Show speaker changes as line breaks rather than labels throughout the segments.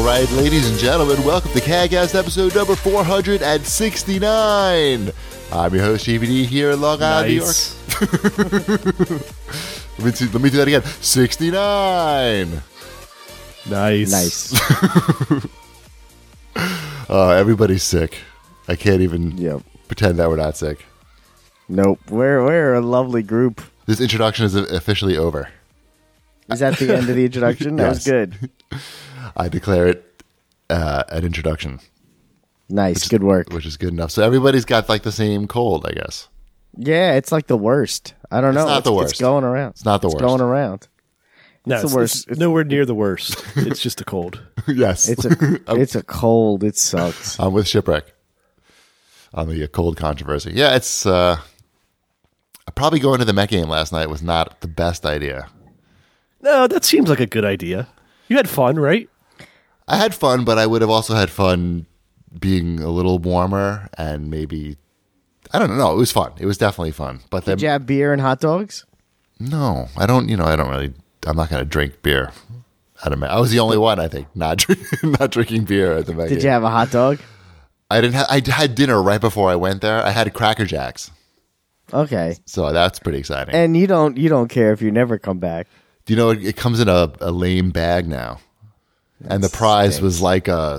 right, ladies and gentlemen, welcome to CAGcast episode number 469. I'm your host, GBD, here in Long Island, New York. Let me do that again. 69.
Nice.
Everybody's sick. I can't even pretend that we're not sick.
Nope. We're a lovely group.
This introduction is officially over.
Is that the end of the introduction? That was good.
I declare it an introduction.
Nice. Good work.
Which is good enough. So everybody's got like the same cold, I guess.
Yeah, it's like the worst. I don't know.
It's not the worst.
It's going around.
It's not the worst.
It's going around.
No, it's the worst. It's nowhere near the worst. It's just a cold.
Yes.
It's a cold. It sucks.
I'm with Shipwreck on the cold controversy. Yeah, it's probably going to the Met game last night was not the best idea.
No, that seems like a good idea. You had fun, right?
I had fun, but I would have also had fun being a little warmer and maybe, I don't know. It was fun. It was definitely fun. But
Did you have beer and hot dogs?
No, I don't. I'm not going to drink beer. I was the only one, I think, not drinking beer at the Met game.
Did you have a hot dog?
I didn't. I had dinner right before I went there. I had Cracker Jacks.
Okay.
So that's pretty exciting.
And you don't care if you never come back.
Do you know it comes in a lame bag now, and the prize was like a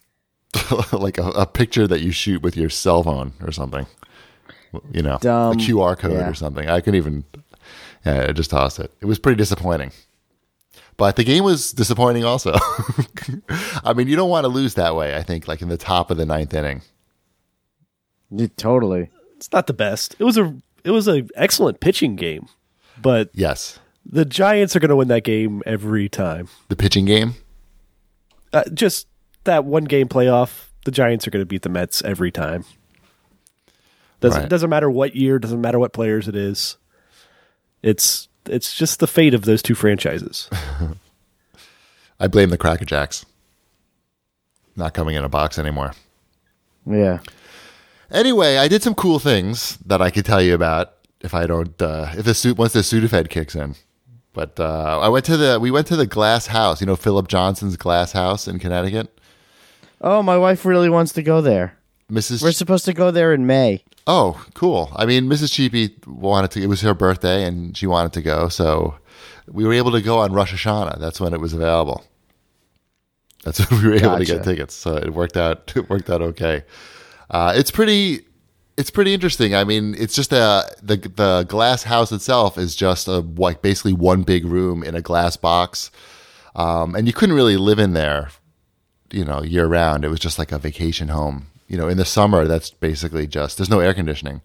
picture that you shoot with your cell phone or something. You know,
Dumb.
a QR code or something. I just tossed it. It was pretty disappointing. But the game was disappointing also. I mean, you don't want to lose that way, I think, like in the top of the ninth inning.
Totally.
It's not the best. It was an excellent pitching game. But
yes,
the Giants are going to win that game every time.
The pitching game?
Just that one game playoff, the Giants are going to beat the Mets every time. Doesn't matter what year, doesn't matter what players it is. It's just the fate of those two franchises.
I blame the Cracker Jacks. Not coming in a box anymore.
Yeah.
Anyway, I did some cool things that I could tell you about if I don't once the Sudafed kicks in. But we went to the Glass House, Philip Johnson's Glass House in Connecticut.
Oh, my wife really wants to go there. We're supposed to go there in May.
Oh, cool. I mean, Mrs. Cheapy wanted to. It was her birthday, and she wanted to go, so we were able to go on Rosh Hashanah. That's when it was available. That's when we were able to get tickets. So it worked out. It worked out okay. It's pretty interesting. I mean, it's just the Glass House itself is just basically one big room in a glass box, and you couldn't really live in there, year round. It was just like a vacation home. In the summer, that's basically there's no air conditioning.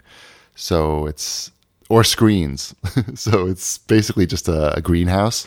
Or screens. So it's basically just a greenhouse.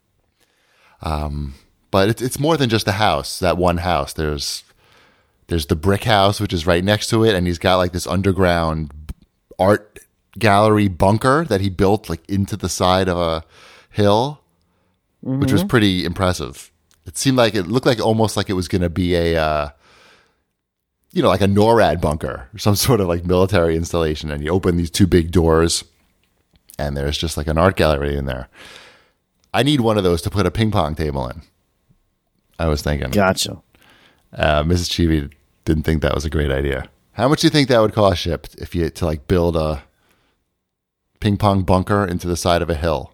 But it's more than just a house, that one house. There's the brick house, which is right next to it. And he's got like this underground art gallery bunker that he built like into the side of a hill, which was pretty impressive. It looked like almost like it was going to be like a NORAD bunker or some sort of like military installation. And you open these two big doors and there's just like an art gallery in there. I need one of those to put a ping pong table in. I was thinking.
Gotcha.
Mrs. Cheevy didn't think that was a great idea. How much do you think that would cost, Ship, if you had to like build a ping pong bunker into the side of a hill?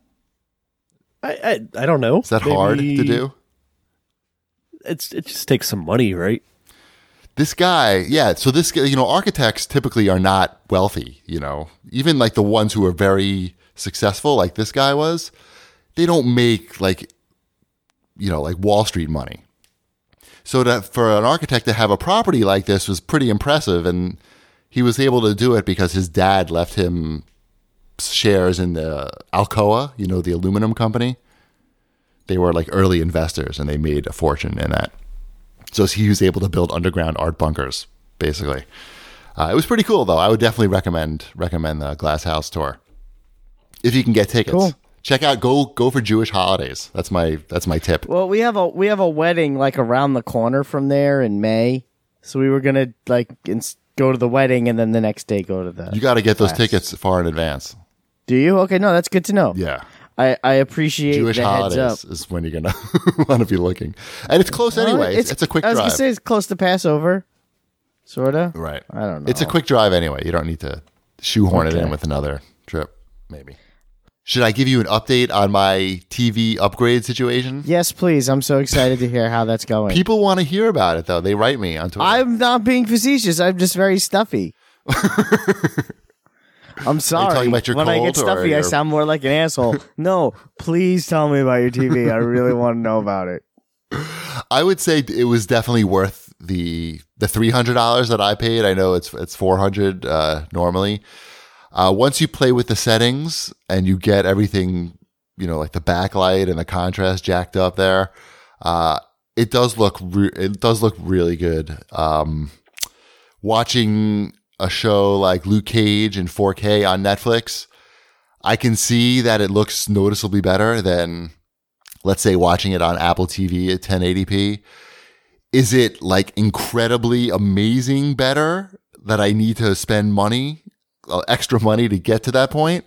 I don't know.
Is that hard to do?
It just takes some money, right?
This guy, yeah. So this, architects typically are not wealthy, even like the ones who are very successful, like this guy was, they don't make like Wall Street money. So for an architect to have a property like this was pretty impressive. And he was able to do it because his dad left him shares in the Alcoa, the aluminum company. They were like early investors and they made a fortune in that. So he was able to build underground art bunkers, basically. It was pretty cool, though. I would definitely recommend the Glass House tour if you can get tickets.
Cool.
Check out go for Jewish holidays. That's my tip.
Well, we have a wedding like around the corner from there in May, so we were gonna go to the wedding and then the next day go to the.
You got to get those tickets far in advance.
Do you? Okay, no, that's good to know.
Yeah.
I appreciate
Jewish
the heads up.
holidays is when you're gonna want to be looking, and it's close anyway. It's a quick
I was
drive.
gonna say it's close to Passover, sorta.
Right.
I don't know.
It's a quick drive anyway. You don't need to shoehorn it in with another trip, maybe. Should I give you an update on my TV upgrade situation?
Yes, please. I'm so excited to hear how that's going.
People want to hear about it, though. They write me on Twitter.
I'm not being facetious. I'm just very stuffy. I'm sorry.
talking about your
when I
cold
get stuffy,
or
I
your-
sound more like an asshole. No, please tell me about your TV. I really want to know about it.
I would say it was definitely worth the $300 that I paid. I know it's $400 normally. Once you play with the settings and you get everything, like the backlight and the contrast jacked up there, it does look really good. Watching a show like Luke Cage in 4K on Netflix, I can see that it looks noticeably better than, let's say, watching it on Apple TV at 1080p. Is it like incredibly amazing better that I need to spend extra money to get to that point?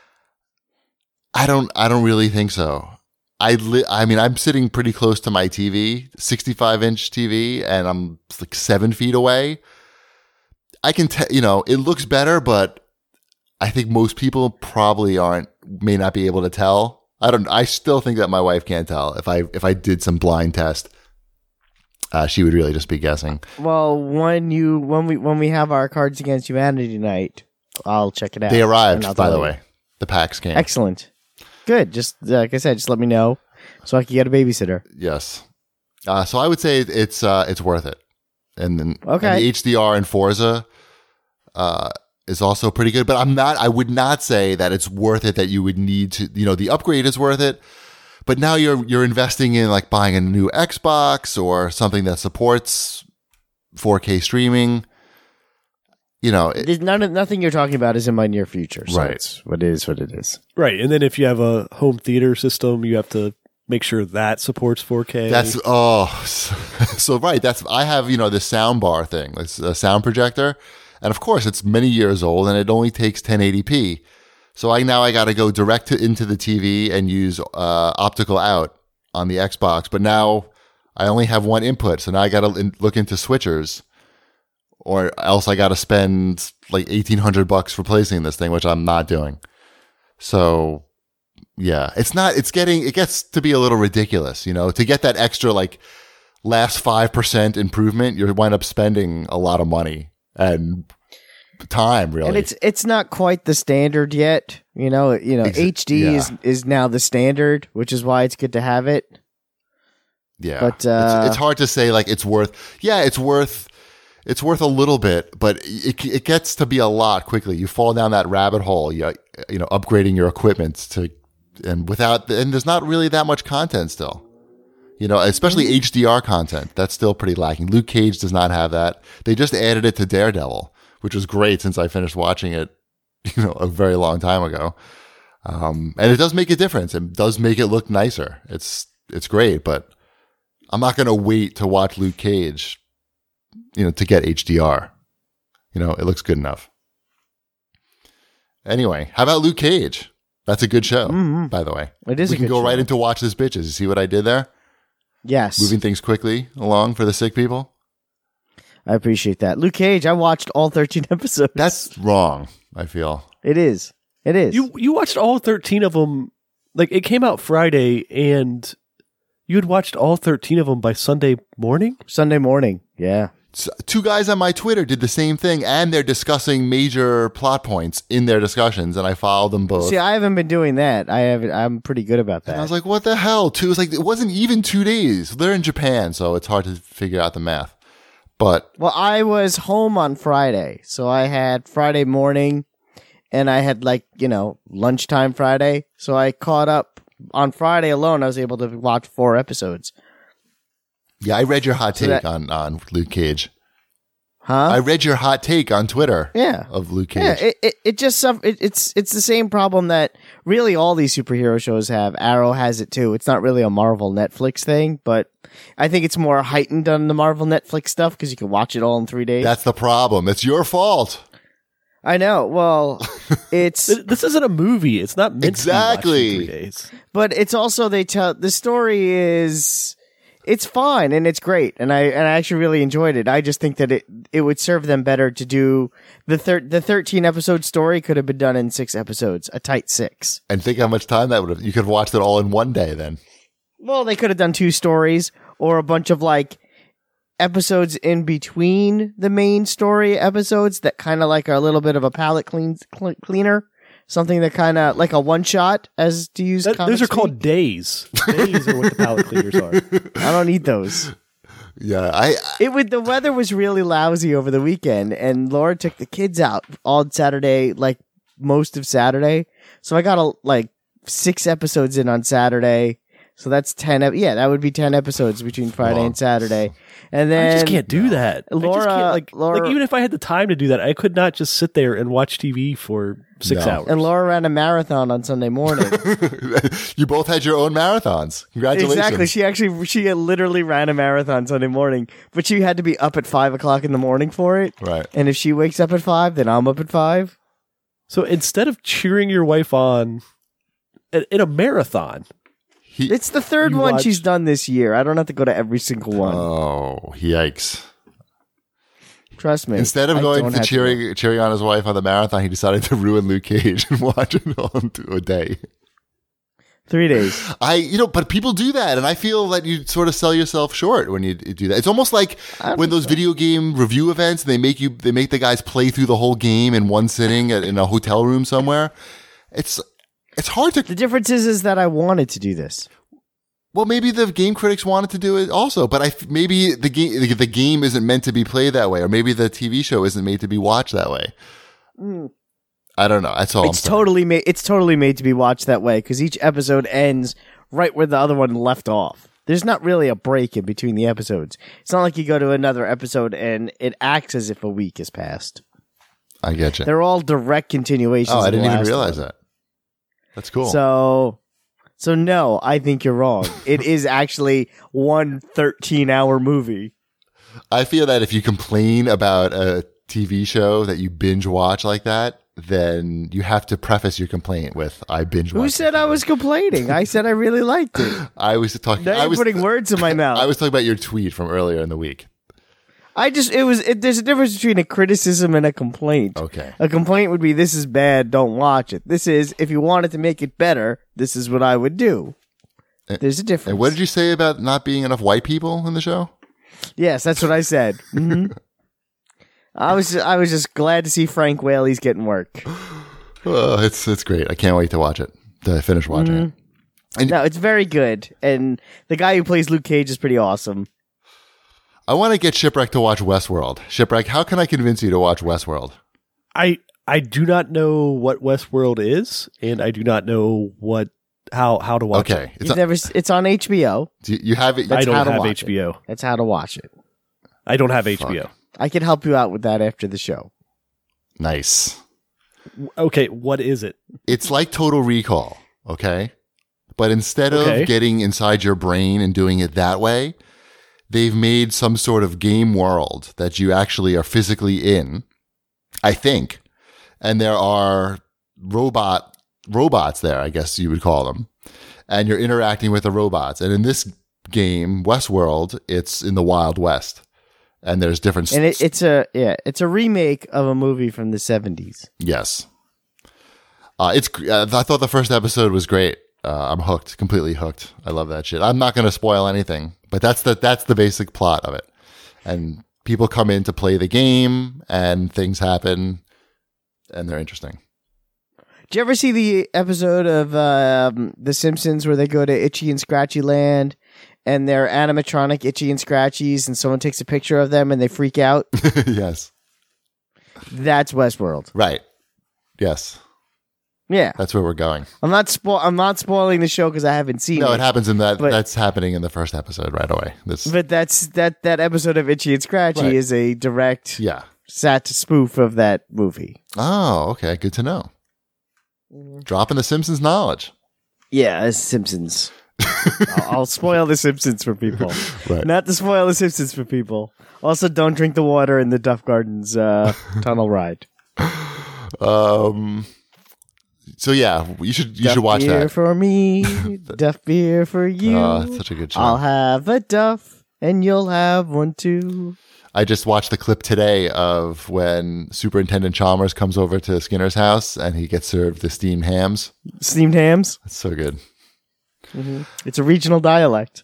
I don't really think so. I mean, I'm sitting pretty close to my TV, 65-inch TV, and I'm like 7 feet away. I can tell, it looks better, but I think most people probably may not be able to tell. I still think that my wife can't tell. If I did some blind test, she would really just be guessing.
Well, when we have our Cards Against Humanity night, I'll check it out.
They arrived,
and I'll
by
tell
the
you.
way. The packs came.
Excellent. Good. Just like I said, just let me know so I can get a babysitter.
Yes. So I would say it's worth it. And then
Okay.
and the HDR in Forza is also pretty good, but I would not say that it's worth it, that you would need to, the upgrade is worth it. But now you're investing in like buying a new Xbox or something that supports 4K streaming.
There's nothing you're talking about is in my near future. So
Right.
It's what it is.
Right, and then if you have a home theater system, you have to make sure that supports 4K.
So right. I have, the sound bar thing. It's a sound projector. And of course it's many years old and it only takes 1080p. So I got to go direct into the TV and use optical out on the Xbox. But now I only have one input. So now I got to look into switchers, or else I got to spend like $1,800 replacing this thing, which I'm not doing. So yeah, it gets to be a little ridiculous, to get that extra like last 5% improvement, you wind up spending a lot of money and time, really.
And it's not quite the standard yet. HD is now the standard, which is why it's good to have it.
Yeah.
But
it's hard to say like it's worth a little bit, but it gets to be a lot quickly. You fall down that rabbit hole, upgrading your equipment and there's not really that much content still. Especially HDR content, that's still pretty lacking. Luke Cage does not have that. They just added it to Daredevil, which was great since I finished watching it, a very long time ago. And it does make a difference. It does make it look nicer. It's great, but I'm not going to wait to watch Luke Cage, to get HDR. It looks good enough. Anyway, how about Luke Cage? That's a good show, by the way.
It is
We
a
can
good
go
show.
right into Watch This Bitches. You see what I did there?
Yes.
Moving things quickly along for the sick people?
I appreciate that. Luke Cage, I watched all 13 episodes.
That's wrong, I feel.
It is. It is.
You watched all 13 of them. Like, it came out Friday, and you had watched all 13 of them by Sunday morning?
Sunday morning. Yeah.
Two guys on my Twitter did the same thing, and they're discussing major plot points in their discussions, and I followed them both.
See, I haven't been doing that. I'm pretty good about that.
And I was like, what the hell? It wasn't even 2 days. They're in Japan, so it's hard to figure out the math. But
Well, I was home on Friday, so I had Friday morning, and I had lunchtime Friday, so I caught up on Friday alone. I was able to watch 4 episodes.
yeah, I read your hot
So
take
that-
on Luke Cage.
Huh?
I read your hot take on Twitter.
Yeah.
Of Luke
Yeah,
Cage.
it's the same problem that really all these superhero shows have. Arrow has it too. It's not really a Marvel Netflix thing, but I think it's more heightened on the Marvel Netflix stuff because you can watch it all in 3 days.
That's the problem. It's your fault.
I know. Well, it's
This isn't a movie. It's not meant
Exactly.
to be watched in 3 days.
but it's also they tell the story is it's fine and it's great and I actually really enjoyed it. I just think that it would serve them better to do the 13 episode story could have been done in 6 episodes, a tight 6.
And think how much time that would have. You could have watched it all in one day then.
Well, they could have done 2 stories or a bunch of like episodes in between the main story episodes that kind of like are a little bit of a palate cleaner. Something that kind of like a one shot, as to use.
Those are called days. Days are what the palate cleaners are.
I don't need those.
Yeah,
The weather was really lousy over the weekend, and Laura took the kids out all Saturday, like most of Saturday. So I got like 6 episodes in on Saturday. So that's 10. That would be 10 episodes between Friday and Saturday. And then
I just can't do that. I just can't,
Laura,
even if I had the time to do that, I could not just sit there and watch TV for 6 hours.
And Laura ran a marathon on Sunday morning.
you both had your own marathons. Congratulations!
Exactly. She literally ran a marathon Sunday morning, but she had to be up at 5 o'clock in the morning for it.
Right.
And if she wakes up at 5, then I'm up at 5.
So instead of cheering your wife on in a marathon,
It's the third one
watched-
she's done this year. I don't have to go to every single one.
Oh, yikes!
Trust me.
Instead of
I
going
don't
to
have
cheering on his wife on the marathon, he decided to ruin Luke Cage and watch it all into a day.
3 days.
But people do that, and I feel that you sort of sell yourself short when you do that. It's almost like when those video game review events, they make the guys play through the whole game in one sitting in a hotel room somewhere. It's hard to.
The difference is that I wanted to do this.
Well, maybe the game critics wanted to do it also, but maybe the game isn't meant to be played that way, or maybe the TV show isn't made to be watched that way. I don't know. That's all.
It's totally made. It's totally made to be watched that way because each episode ends right where the other one left off. There's not really a break in between the episodes. It's not like you go to another episode and it acts as if a week has passed.
I get you.
They're all direct continuations.
Oh, I
of the
didn't even
last
realize
one.
that. That's cool.
So no, I think you're wrong. It is actually one 13-hour movie.
I feel that if you complain about a TV show that you binge watch like that, then you have to preface your complaint with "I binge watch."
Who said I was complaining? I said I really liked it.
I was talking.
Now you're putting words in my mouth.
I was talking about your tweet from earlier in the week.
there's a difference between a criticism and a complaint.
Okay.
A complaint would be, this is bad, don't watch it. This is, if you wanted to make it better, this is what I would do. There's a difference.
And what did you say about not being enough white people in the show?
Yes, that's what I said. hmm I was just glad to see Frank Whaley's getting work.
Oh, it's great. I can't wait to watch it. To finish watching it.
No, it's very good. And the guy who plays Luke Cage is pretty awesome.
I want to get Shipwreck to watch Westworld. Shipwreck, how can I convince you to watch Westworld?
I do not know what Westworld is, and I do not know how to watch
Okay.
it.
It's on HBO.
You have it.
I don't
how to
have
watch
HBO.
That's how to watch it.
I don't have HBO.
I can help you out with that after the show.
Nice.
Okay, what is it?
It's like Total Recall, okay? But instead
Okay.
of getting inside your brain and doing it that way, they've made some sort of game world that you actually are physically in, I think. And there are robots there, I guess you would call them. And you're interacting with the robots. And in this game, Westworld, it's in the Wild West. And there's different...
And it's a remake of a movie from the 70s.
Yes. I thought the first episode was great. I'm hooked, completely hooked. I love that shit. I'm not going to spoil anything, but that's the basic plot of it. And people come in to play the game, and things happen, and they're interesting.
Did you ever see the episode of The Simpsons where they go to Itchy and Scratchy Land and they're animatronic Itchy and Scratchies and someone takes a picture of them and they freak out?
Yes.
That's Westworld.
Right. Yes.
Yeah.
That's where we're going.
I'm not spoiling the show because I haven't seen it.
No, it happens in that.
But-
That's happening in the first episode right away.
But that episode of Itchy and Scratchy
Right.
is a direct
Yeah.
spoof of that movie.
Oh, okay. Good to know. Dropping the Simpsons knowledge.
Yeah, it's Simpsons. I'll spoil the Simpsons for people.
Right.
Not to spoil the Simpsons for people. Also, don't drink the water in the Duff Gardens tunnel ride.
So yeah, you should
Duff
watch
beer
that.
for me, Duff beer for you.
Oh, it's such a good show.
I'll have a Duff, and you'll have one too.
I just watched the clip today of when Superintendent Chalmers comes over to Skinner's house and he gets served the steamed hams.
Steamed hams.
It's so good.
It's a regional dialect.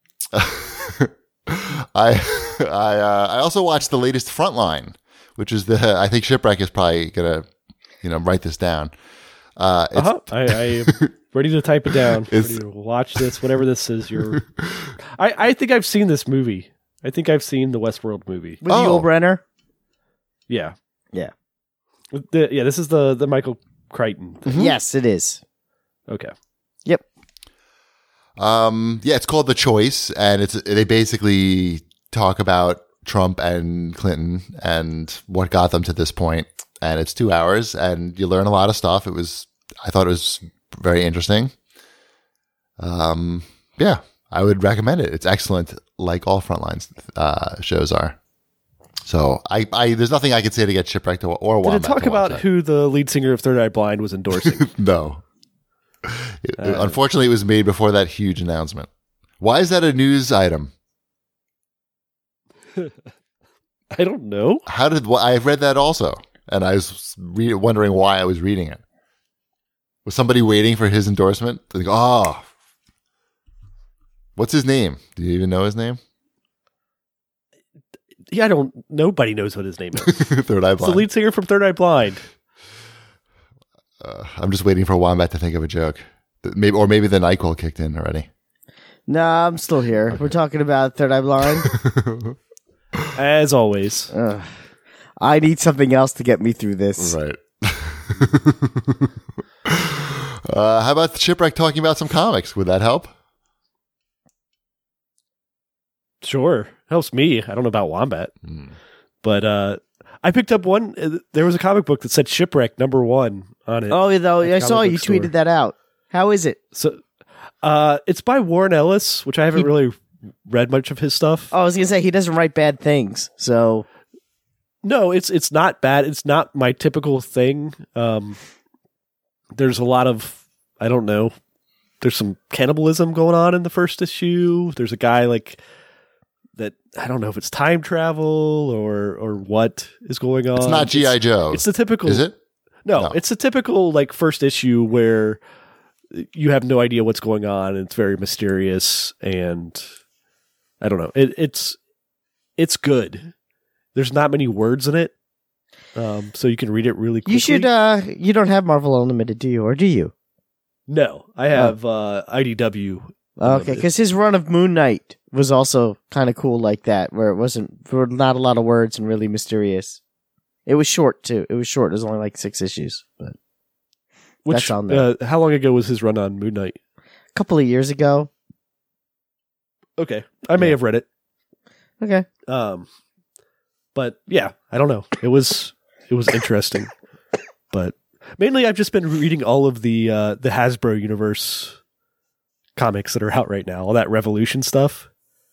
I also watched the latest Frontline, which is I think Shipwreck is probably gonna write this down.
I am ready to type it down. Ready to watch this, whatever this is. I think I've seen this movie. I think I've seen the Westworld movie.
With Yul Brenner?
Yeah.
Yeah.
This is the Michael Crichton thing.
Yes, it is.
Okay.
Yep.
It's called The Choice, and they basically talk about Trump and Clinton and what got them to this point. And it's 2 hours, and you learn a lot of stuff. I thought it was very interesting. I would recommend it. It's excellent, like all Frontlines shows are. So there's nothing I could say to get Shipwrecked or Wombat.
Did it talk about who the lead singer of Third Eye Blind was endorsing?
No. Unfortunately, it was made before that huge announcement. Why is that a news item?
I don't know.
I read that also, and I was wondering why I was reading it. Was somebody waiting for his endorsement? Like, what's his name? Do you even know his name?
Yeah, nobody knows what his name is.
Third Eye Blind.
It's the lead singer from Third Eye Blind.
I'm just waiting for Wombat to think of a joke. Maybe the NyQuil kicked in already.
Nah, I'm still here. Okay. We're talking about Third Eye Blind.
As always.
I need something else to get me through this.
Right. How about Shipwreck talking about some comics? Would that help?
Sure. Helps me. I don't know about Wombat. But I picked up one. There was a comic book that said Shipwreck #1 on it.
Oh, I saw you tweeted that out. How is it?
So it's by Warren Ellis, which I haven't really read much of his stuff.
Oh, I was going to say, he doesn't write bad things. So
no, it's not bad. It's not my typical thing. There's a lot of, I don't know, there's some cannibalism going on in the first issue. There's a guy that, I don't know if it's time travel or what is going on.
It's not G.I. Joe.
It's the typical.
Is it?
No, it's a typical first issue where you have no idea what's going on and it's very mysterious and I don't know. It's good. There's not many words in it. So you can read it really quickly.
You should you don't have Marvel Unlimited, do you? Or do you?
No, I have IDW.
Okay, because his run of Moon Knight was also kind of cool like that, where there were not a lot of words and really mysterious. It was short too. It was only 6 issues, but that's on there.
How long ago was his run on Moon Knight?
A couple of years ago.
Okay, I may have read it.
Okay,
but yeah, I don't know. It was interesting, but mainly I've just been reading all of the Hasbro universe comics that are out right now. All that Revolution stuff.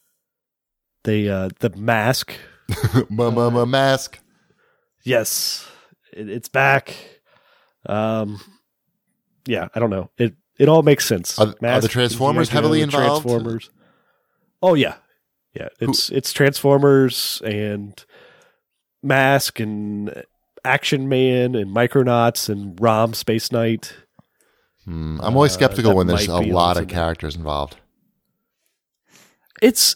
The Mask.
Mask.
Yes, it's back. Yeah, I don't know. It all makes sense.
Are the Transformers heavily involved?
Transformers. Oh yeah. It's Transformers and Mask and Action Man and Micronauts and Rom Space Knight.
I'm always skeptical when there's a lot of characters involved.
It's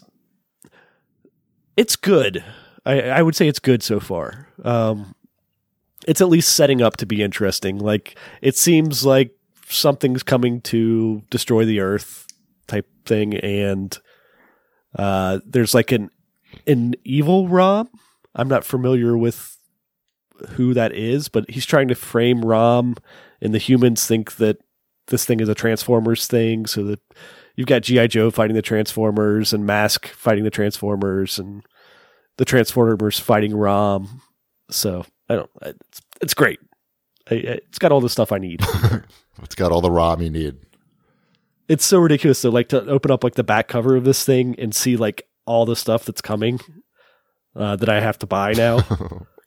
good. I would say it's good so far. It's at least setting up to be interesting. It seems like something's coming to destroy the Earth type thing, and there's an evil Rom. I'm not familiar with who that is, but he's trying to frame Rom, and the humans think that this thing is a Transformers thing, so that you've got G.I. Joe fighting the Transformers and Mask fighting the Transformers and the Transformers fighting Rom. So it's great. It's got all the stuff I need.
It's got all the Rom you need.
It's so ridiculous though, to open up the back cover of this thing and see all the stuff that's coming that I have to buy now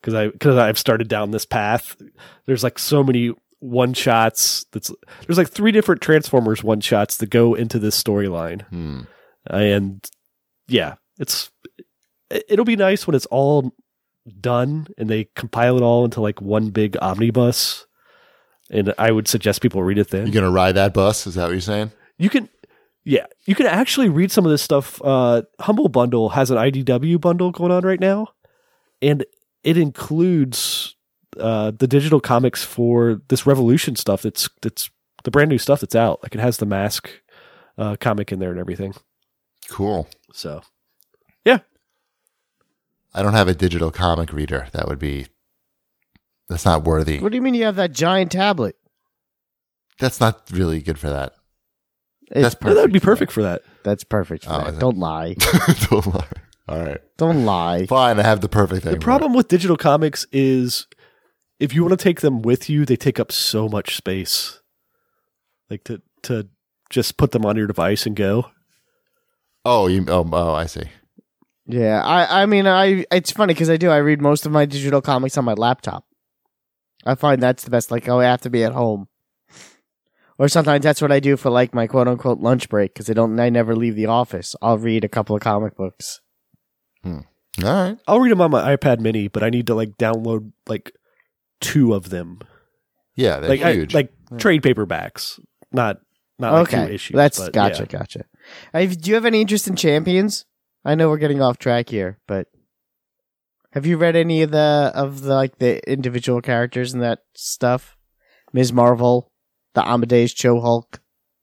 because I've started down this path. There's like so many one shots. There's like 3 different Transformers one shots that go into this storyline, and yeah, it'll be nice when it's all done and they compile it all into like one big omnibus. And I would suggest people read it then.
You're gonna ride that bus? Is that what you're saying?
You can actually read some of this stuff. Humble Bundle has an IDW bundle going on right now, and it includes the digital comics for this Revolution stuff. That's the brand new stuff that's out. Like it has the Mask comic in there and everything.
Cool.
So, yeah.
I don't have a digital comic reader. That's not worthy.
What do you mean you have that giant tablet?
That's not really good for that.
It's
That's
No, that would be
for
perfect for that.
That's perfect for
Oh,
that.
is it?
Don't lie.
Don't lie. All right.
Don't lie.
Fine, I have the perfect thing.
The problem with digital comics is if you want to take them with you, they take up so much space. Like to just put them on your device and go.
Oh, I see.
Yeah, I mean, it's funny because I read most of my digital comics on my laptop. I find that's the best. Like, I have to be at home, or sometimes that's what I do for like my quote unquote lunch break because I never leave the office. I'll read a couple of comic books.
All right.
I'll read them on my iPad Mini, but I need to like download like 2 of them.
Yeah, they're
Like
huge.
like trade paperbacks, not like 2
Okay,
issues.
that's
but
gotcha. Do you have any interest in Champions? I know we're getting off track here, but have you read any of the individual characters and that stuff? Ms. Marvel, the Amadeus Cho Hulk.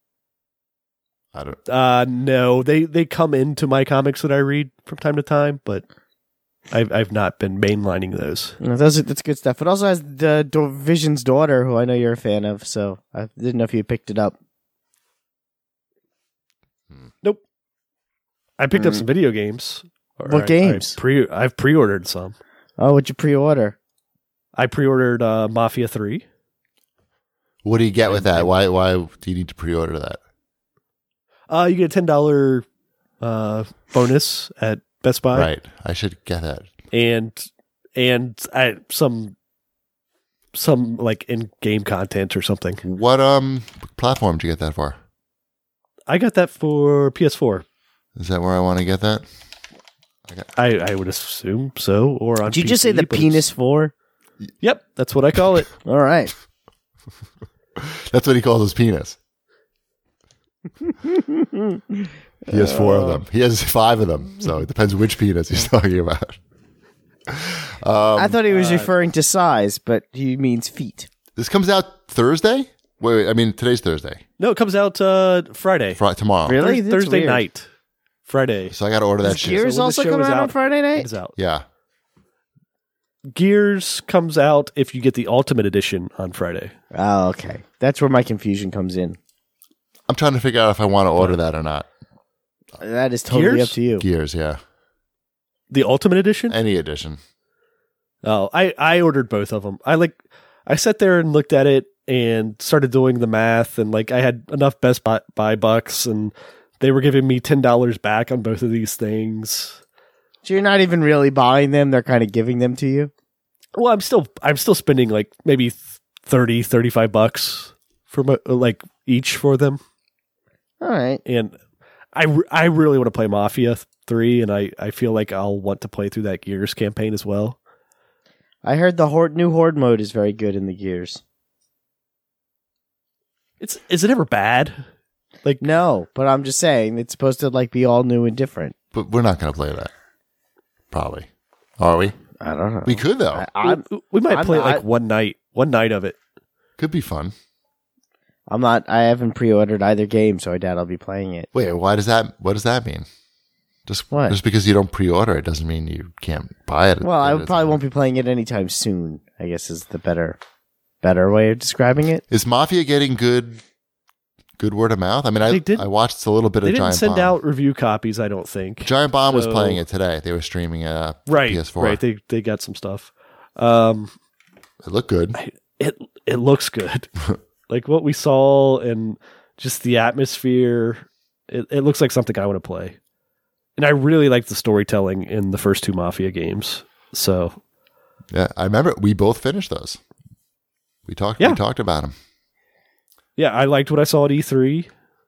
I don't.
No, they come into my comics that I read from time to time, but I've not been mainlining those.
That's good stuff. It also has the Vision's daughter, who I know you're a fan of, so I didn't know if you picked it up.
Nope. I picked up some video games.
What games?
I've pre-ordered some.
Oh, what'd you pre-order?
I pre-ordered Mafia 3.
What do you get with that? Why do you need to pre-order that?
You get a $10 bonus at Best Buy.
Right. I should get that.
And some like in-game content or something.
What platform did you get that for?
I got that for PS4.
Is that where I want to get that?
I would assume so. Or on
Did you just
PC,
say the
but
penis 4?
Yep, that's what I call it.
All right.
That's what he calls his penis. He has 4 of them. He has 5 of them. So it depends which penis he's talking about.
I thought he was referring to size, but he means feet.
This comes out Thursday? Wait, I mean, today's Thursday.
No, it comes out Friday.
Tomorrow.
Really? That's
Thursday
weird.
night. Friday.
So I got to order that
Does
shit.
Gears
So when the
also
show
come
is
out on
out,
Friday night?
It's out.
Yeah.
Gears comes out if you get the Ultimate Edition on Friday.
Oh, okay. That's where my confusion comes in.
I'm trying to figure out if I want to order that or not.
That is totally
Gears?
up to you.
Gears, yeah.
The Ultimate Edition?
Any edition.
Oh, I ordered both of them. I sat there and looked at it and started doing the math, and like I had enough Best Buy bucks, and they were giving me $10 back on both of these things.
So you're not even really buying them; they're kind of giving them to you.
Well, I'm still spending like maybe $35 for like each for them,
All right.
and I really want to play Mafia 3, and I feel like I'll want to play through that Gears campaign as well.
I heard the new Horde mode is very good in the Gears.
Is it ever bad? Like
No, but I'm just saying it's supposed to like be all new and different.
But we're not going to play that. Probably. Are we?
I don't know.
We could, though.
we might
I'm
play it
not-
like one night of it.
Could be fun.
I'm not. I haven't pre-ordered either game, so I doubt I'll be playing it.
Wait, what does that mean?
What?
Just because you don't pre-order it doesn't mean you can't buy it.
Well, I probably won't be playing it anytime soon. I guess is the better way of describing it.
Is Mafia getting good word of mouth? I mean, I watched a little bit
They
of
didn't
Giant
send
Bomb.
out review copies, I don't think.
Giant Bomb was
So-
playing it today. They were streaming it
Right,
PS4.
right. They got some stuff.
It looked good.
It looks good. Like what we saw and just the atmosphere. It looks like something I want to play. And I really like the storytelling in the first 2 Mafia games. So
Yeah, I remember we both finished those. We talked about them.
Yeah, I liked what I saw at E3.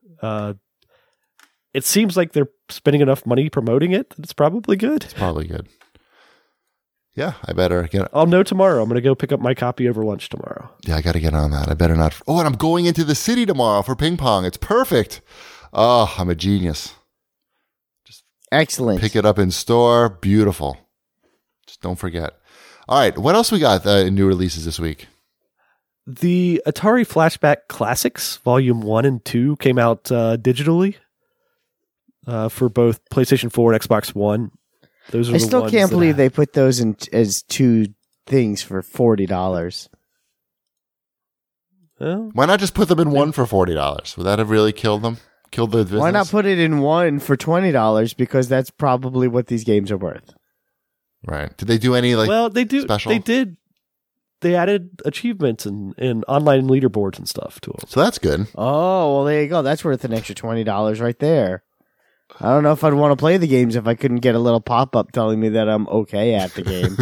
It seems like they're spending enough money promoting it that it's probably good.
It's probably good. Yeah, I better get.
I'll know tomorrow. I'm going to go pick up my copy over lunch tomorrow.
Yeah, I got to get on that. I better not. Oh, and I'm going into the city tomorrow for ping pong. It's perfect. Oh, I'm a genius.
Excellent.
Pick it up in store. Beautiful. Just don't forget. All right, what else we got in new releases this week?
The Atari Flashback Classics Volume 1 and 2 came out digitally for both PlayStation 4 and Xbox One. Those are
I still can't believe they put those in as two things for $40.
Well,
Why not just put them in one for $40? Would that have really killed them? Killed the business?
Why not put it in one for $20? Because that's probably what these games are worth.
Right. Did they do any
they do.
special?
They did. They added achievements and online leaderboards and stuff to them.
So that's good.
Oh, well, there you go. That's worth an extra $20 right there. I don't know if I'd want to play the games if I couldn't get a little pop-up telling me that I'm okay at the game.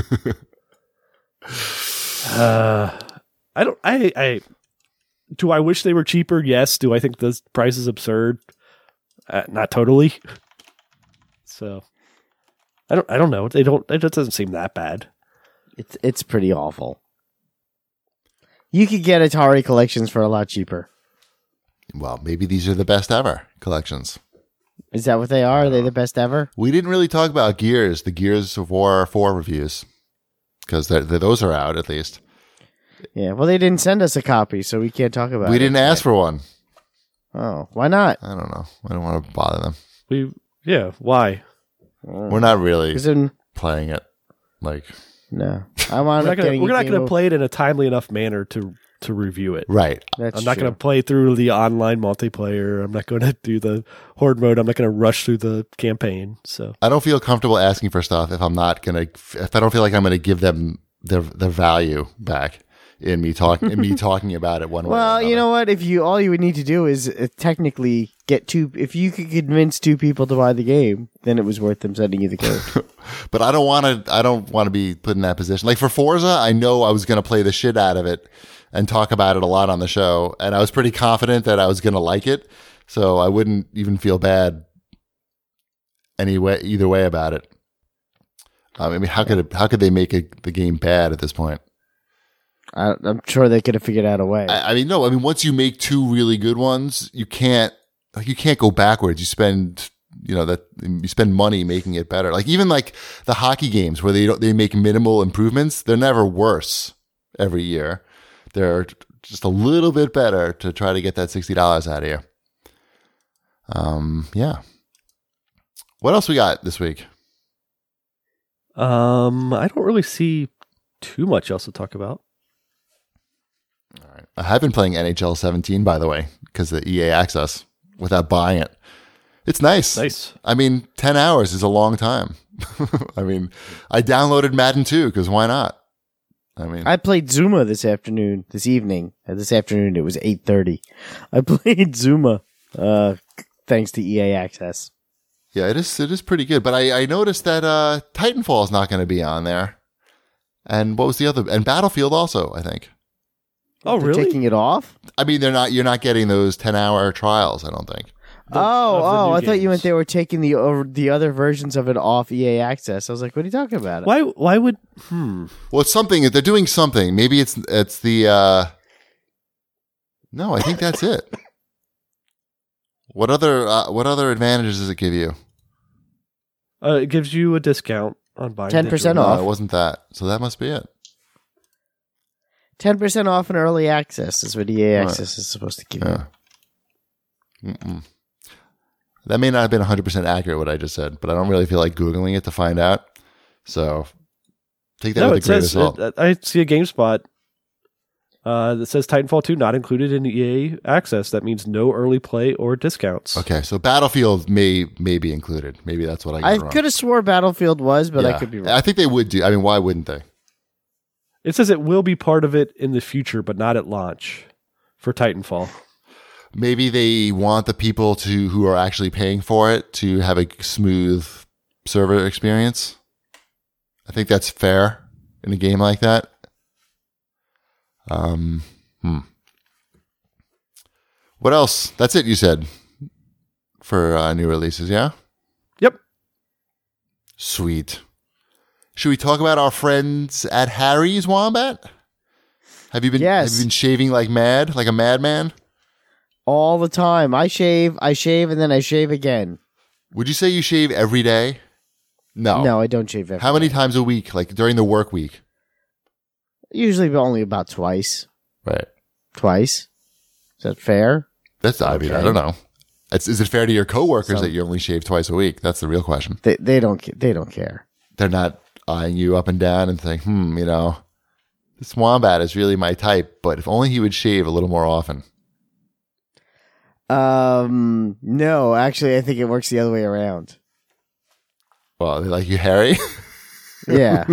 Do I wish they were cheaper? Yes. Do I think the price is absurd? Not totally. So I don't know. It doesn't seem that bad.
It's pretty awful. You could get Atari collections for a lot cheaper.
Well, maybe these are the best ever collections.
Is that what they are? Are they the best ever?
We didn't really talk about the Gears of War 4 reviews, because those are out at least.
Yeah, well, they didn't send us a copy, so we can't talk about it.
We didn't ask for one.
Oh, why not?
I don't know. I don't want to bother them.
Why?
We're not really
Then,
playing it.
no.
We're not going to play it in a timely enough manner to review it.
Right.
I'm not going to play through the online multiplayer. I'm not going to do the horde mode. I'm not going to rush through the campaign. So
I don't feel comfortable asking for stuff if I don't feel like I'm going to give them their value back in me talking about it one way.
Well, you know what? All you would need to do is technically get if you could convince two people to buy the game, then it was worth them sending you the code.
But I don't want to be put in that position. Like for Forza, I know I was going to play the shit out of it and talk about it a lot on the show, and I was pretty confident that I was going to like it, so I wouldn't even feel bad either way about it. I mean, how could they make the game bad at this point?
I'm sure they could have figured out a way.
I mean, once you make two really good ones, you can't go backwards. You spend money making it better. Like even like the hockey games where they make minimal improvements, they're never worse every year. They're just a little bit better to try to get that $60 out of you. Yeah. What else we got this week?
I don't really see too much else to talk about.
All right. I have been playing NHL 17, by the way, because of the EA Access without buying it. It's nice.
Nice.
I mean, 10 hours is a long time. I mean, I downloaded Madden 2 because why not?
I played Zuma this evening. This afternoon it was 8:30. I played Zuma thanks to EA Access.
Yeah, it is pretty good. But I noticed that Titanfall is not going to be on there. And what was the other? And Battlefield also, I think.
Oh,
They're
really?
taking it off?
I mean, you're not getting those 10-hour trials, I don't think.
I thought you meant they were taking the other versions of it off EA Access. I was like, what are you talking about?
Why would
Well, it's something. They're doing something. Maybe it's the no, I think that's it. What other advantages does it give you?
it gives you a discount on buying
10%
digital.
off.
No, it wasn't that. So that must be it.
10% off in early access is what EA Access is supposed to give you.
Yeah. That may not have been 100% accurate what I just said, but I don't really feel like Googling it to find out. So take that with a grain of salt.
I see a GameSpot that says Titanfall 2 not included in EA Access. That means no early play or discounts.
Okay, so Battlefield may be included. Maybe that's what I got wrong.
could have swore Battlefield was, but I could be wrong.
I think they would do. I mean, why wouldn't they?
It says it will be part of it in the future, but not at launch for Titanfall.
Maybe they want the people who are actually paying for it to have a smooth server experience. I think that's fair. in a game like that. What else? That's it, you said, for new releases, yeah?
Yep.
Sweet. Should we talk about our friends at Harry's, Wombat? Have you been shaving like mad, like a madman?
All the time. I shave, and then I shave again.
Would you say you shave every day?
No, I don't shave every
How many
day.
times a week, like during the work week?
Usually only about twice.
Right.
Twice. Is that fair?
I mean, I don't know. Is it fair to your coworkers that you only shave twice a week? That's the real question.
They don't care.
They're not eyeing you up and down and saying, this Wombat is really my type, but if only he would shave a little more often.
No, actually, I think it works the other way around.
Well, they like you, Harry?
Yeah.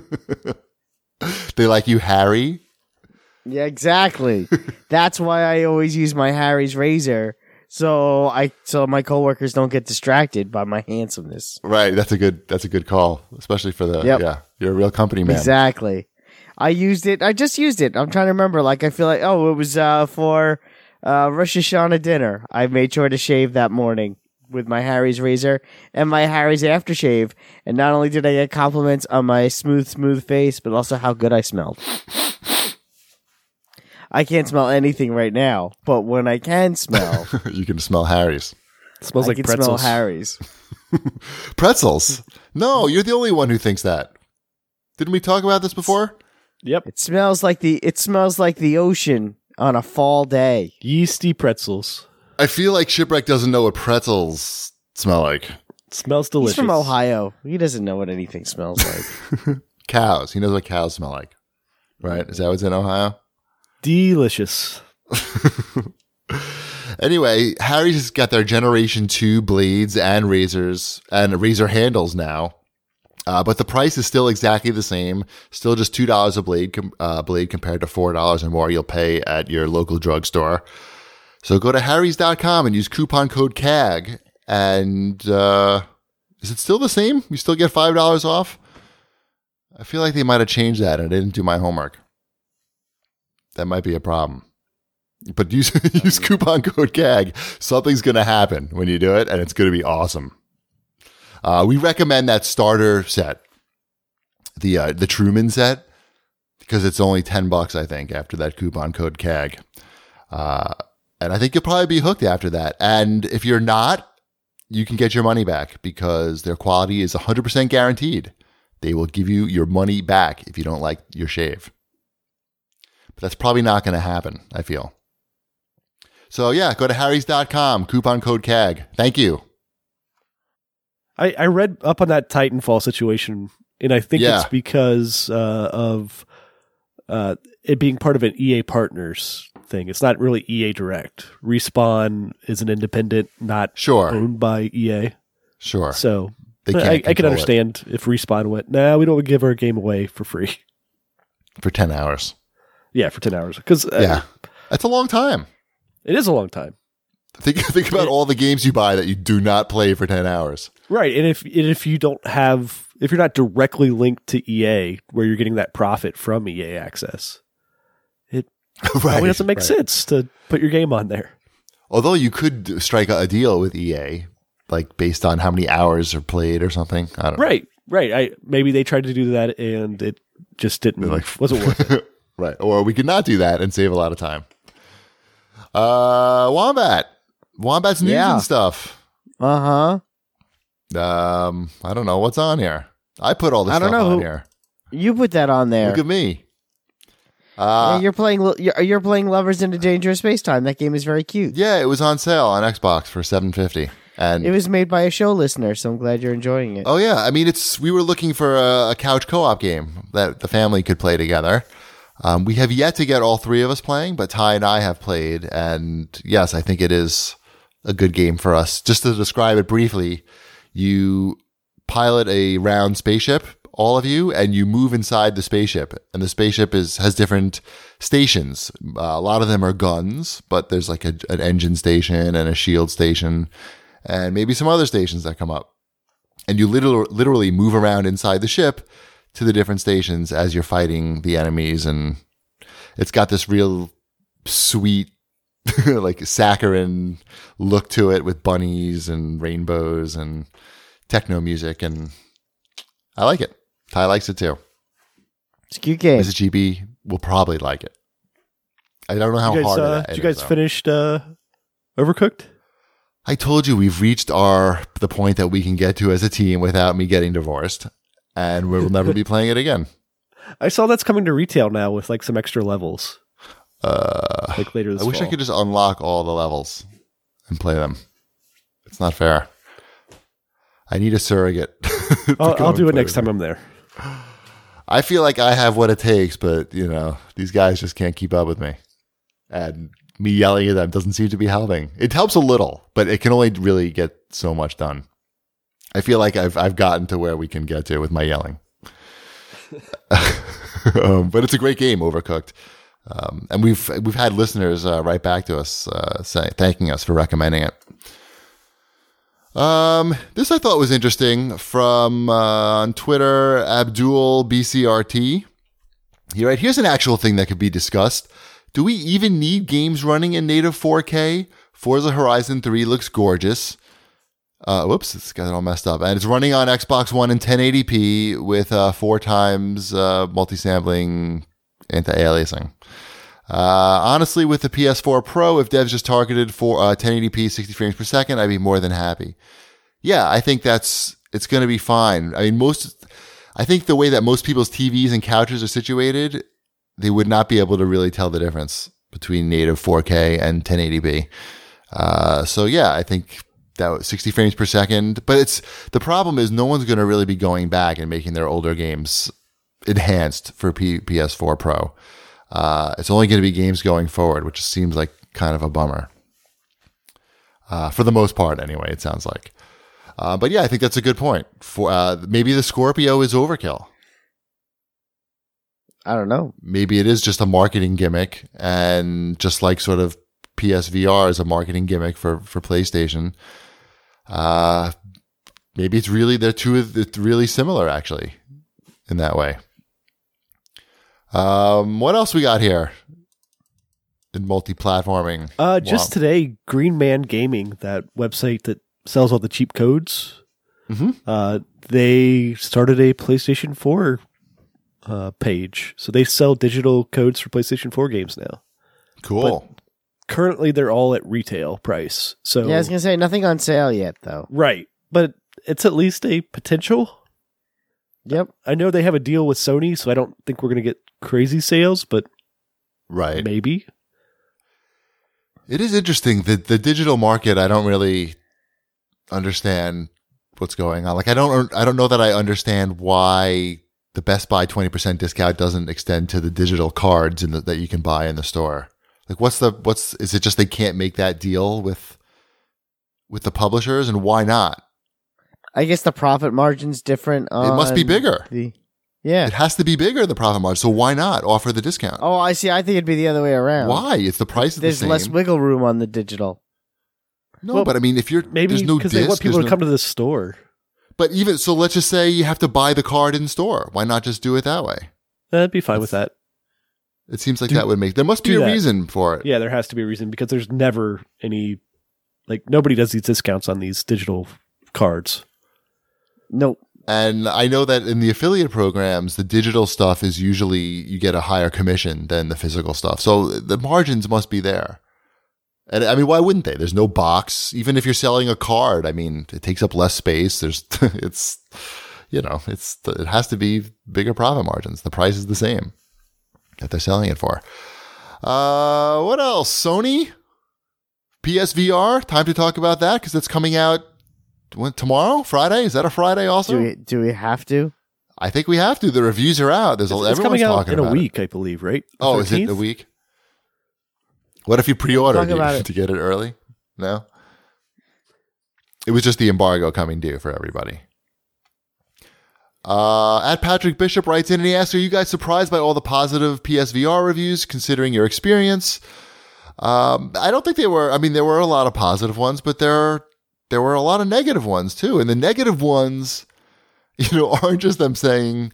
They like you, Harry?
Yeah, exactly. That's why I always use my Harry's razor, so my coworkers don't get distracted by my handsomeness.
Right. That's a good call, especially for you're a real company man.
Exactly. I just used it. I'm trying to remember. Like, I feel like, it was for Rosh Hashanah dinner. I made sure to shave that morning with my Harry's razor and my Harry's aftershave. And not only did I get compliments on my smooth face, but also how good I smelled. I can't smell anything right now, but when I can smell,
you can smell Harry's.
It smells
I
like
can
pretzels.
smell Harry's.
Pretzels? No, you're the only one who thinks that. Didn't we talk about this before?
Yep.
It smells like the ocean on a fall day.
Yeasty pretzels.
I feel like Shipwreck doesn't know what pretzels smell like.
It smells delicious.
He's from Ohio. He doesn't know what anything smells like.
Cows. He knows what cows smell like. Right? Is that what's in Ohio?
Delicious.
Anyway, Harry's has got their Generation 2 blades and razors and razor handles now. But the price is still exactly the same. Still just $2 a blade compared to $4 or more you'll pay at your local drugstore. So go to harrys.com and use coupon code CAG. And is it still the same? You still get $5 off? I feel like they might have changed that and I didn't do my homework. That might be a problem. But use coupon code CAG. Something's going to happen when you do it, and it's going to be awesome. We recommend that starter set, the Truman set, because it's only $10, I think, after that coupon code CAG. And I think you'll probably be hooked after that. And if you're not, you can get your money back because their quality is 100% guaranteed. They will give you your money back if you don't like your shave. But that's probably not going to happen, I feel. So yeah, go to harrys.com, coupon code CAG. Thank you.
I read up on that Titanfall situation, and I think
Yeah.
it's because of it being part of an EA Partners thing. It's not really EA Direct. Respawn is an independent, not
Sure.
owned by EA.
Sure.
So
They can't
I can
control
understand if Respawn went, nah, we don't give our game away for free.
For 10 hours.
Yeah, for 10 hours. Because
Yeah. That's a long time.
it is a long time.
Think about all the games you buy that you do not play for 10 hours.
Right. And if you don't have, if you're not directly linked to EA, where you're getting that profit from EA access, it probably doesn't make sense to put your game on there.
Although you could strike a deal with EA, like based on how many hours are played or something. I don't know.
Right. Maybe they tried to do that and it just didn't, wasn't worth it.
Right. Or we could not do that and save a lot of time. Wombat's news and stuff.
Uh-huh.
I don't know what's on here. I put all this stuff on here.
You put that on there.
Look at me.
Yeah, you're playing Lovers in a Dangerous Space Time. That game is very cute.
Yeah, it was on sale on Xbox for $7.50. And
It was made by a show listener, so I'm glad you're enjoying it.
oh yeah, I mean we were looking for a couch co-op game that the family could play together. We have yet to get all three of us playing, but Ty and I have played, and yes, I think it is a good game for us. Just to describe it briefly, you pilot a round spaceship, all of you, and you move inside the spaceship. And the spaceship has different stations. A lot of them are guns, but there's like an engine station and a shield station, and maybe some other stations that come up. And you literally move around inside the ship, to the different stations as you're fighting the enemies, and it's got this real sweet like saccharine look to it with bunnies and rainbows and techno music, and I like it. Ty likes it too.
It's a cute game.
Mrs. GB will probably like it. I don't know how hard it is.
Did you guys
though.
finished Overcooked?
I told you we've reached the point that we can get to as a team without me getting divorced, and we'll never be playing it again.
I saw that's coming to retail now with like some extra levels. Like later this
I wish I
fall.
could just unlock all the levels and play them. It's not fair. I need a surrogate.
I'll do it next time I'm there.
I feel like I have what it takes, but these guys just can't keep up with me. And me yelling at them doesn't seem to be helping. It helps a little, but it can only really get so much done. I feel like I've gotten to where we can get to with my yelling. But it's a great game, Overcooked. And we've had listeners write back to us thanking us for recommending it. This I thought was interesting from on Twitter, Abdul BCRT. Here's an actual thing that could be discussed. Do we even need games running in native 4K? Forza Horizon 3 looks gorgeous. Whoops, it's got it all messed up. And it's running on Xbox One in 1080p with 4 times multi-sampling anti-aliasing. Honestly, with the PS4 Pro, if devs just targeted for 1080p 60 frames per second, I'd be more than happy. Yeah, I think it's going to be fine. I mean, I think the way that most people's TVs and couches are situated, they would not be able to really tell the difference between native 4K and 1080p. So yeah, I think that was 60 frames per second. But the problem is no one's going to really be going back and making their older games enhanced for PS4 Pro. It's only going to be games going forward, which seems like kind of a bummer. For the most part, anyway, it sounds like. But yeah, I think that's a good point. Maybe the Scorpio is overkill.
I don't know.
Maybe it is just a marketing gimmick, and just like sort of PSVR is a marketing gimmick for PlayStation. Maybe it's really it's really similar actually in that way. What else we got here in multi-platforming?
Just today, Green Man Gaming, that website that sells all the cheap codes, they started a PlayStation 4 page. So they sell digital codes for PlayStation 4 games now.
Cool.
But currently, they're all at retail price. So
Yeah, I was going to say nothing on sale yet, though.
right. But it's at least a potential.
Yep.
I know they have a deal with Sony, so I don't think we're going to get crazy sales, but
Right.
maybe.
It is interesting. The digital market, I don't really understand what's going on. Like I don't know that I understand why the Best Buy 20% discount doesn't extend to the digital cards that you can buy in the store. Like is it just they can't make that deal with the publishers, and why not?
I guess the profit margin's different.
It must be bigger.
Yeah.
It has to be bigger, the profit margin. So why not offer the discount?
Oh, I see. I think it'd be the other way around.
Why? It's the price is the
There's
same.
less wiggle room on the digital.
No,
Well,
but I mean, if
Maybe
there's no
because
disc,
they want people
there's
to come to the store.
But even so, let's just say you have to buy the card in store. Why not just do it that way?
I'd be fine with that.
It seems like that would make. There must be
do
a
that.
reason for it.
Yeah, there has to be a reason because there's never any, nobody does these discounts on these digital cards.
Nope.
And I know that in the affiliate programs, the digital stuff is usually you get a higher commission than the physical stuff. So the margins must be there. And I mean, why wouldn't they? There's no box. Even if you're selling a card, I mean, it takes up less space. It has to be bigger profit margins. The price is the same that they're selling it for. What else? Sony? PSVR? Time to talk about that because it's coming out tomorrow? Friday? Is that a Friday also?
Do we have to?
I think we have to. The reviews are out.
It's
Everyone's
coming out
talking
in a
about
week, I believe, right?
It. Oh, is it
13th?
a week? What if you pre-ordered
Talk about it.
to get it early? No? It was just the embargo coming due for everybody. At Patrick Bishop writes in and he asks, are you guys surprised by all the positive PSVR reviews considering your experience? I don't think they were. I mean, there were a lot of positive ones, but there were a lot of negative ones too. And the negative ones, aren't just them saying,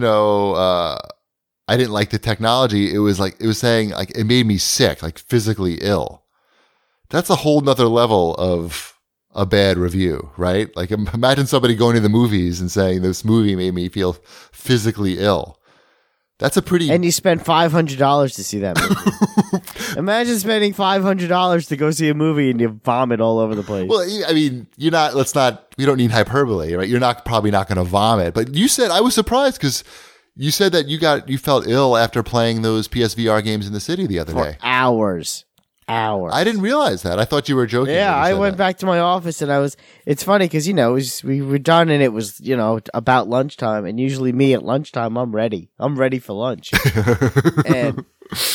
I didn't like the technology. It was saying like it made me sick, like physically ill. That's a whole nother level of a bad review, right? Like imagine somebody going to the movies and saying this movie made me feel physically ill. That's a pretty...
And you spent $500 to see that movie. Imagine spending $500 to go see a movie and you vomit all over the place.
Well, I mean, we don't need hyperbole, right? You're probably not going to vomit. But you said, I was surprised because you said that you felt ill after playing those PSVR games in the city the other day.
Hours.
I didn't realize that. I thought you were joking.
Yeah, I went back to my office and it's funny because, we were done and it was, about lunchtime. And usually me at lunchtime, I'm ready. I'm ready for lunch. and